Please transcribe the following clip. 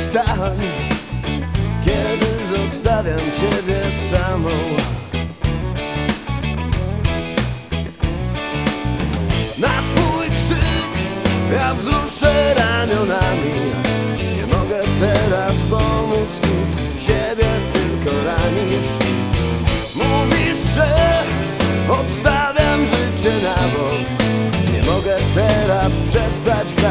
stań, kiedy zostawiam ciebie samą. Na twój krzyk ja wzruszę ramionami. Nie mogę teraz pomóc nic, siebie tylko ranisz. Mówisz, że odstawiam życie na bok. Nie mogę teraz przestać grać.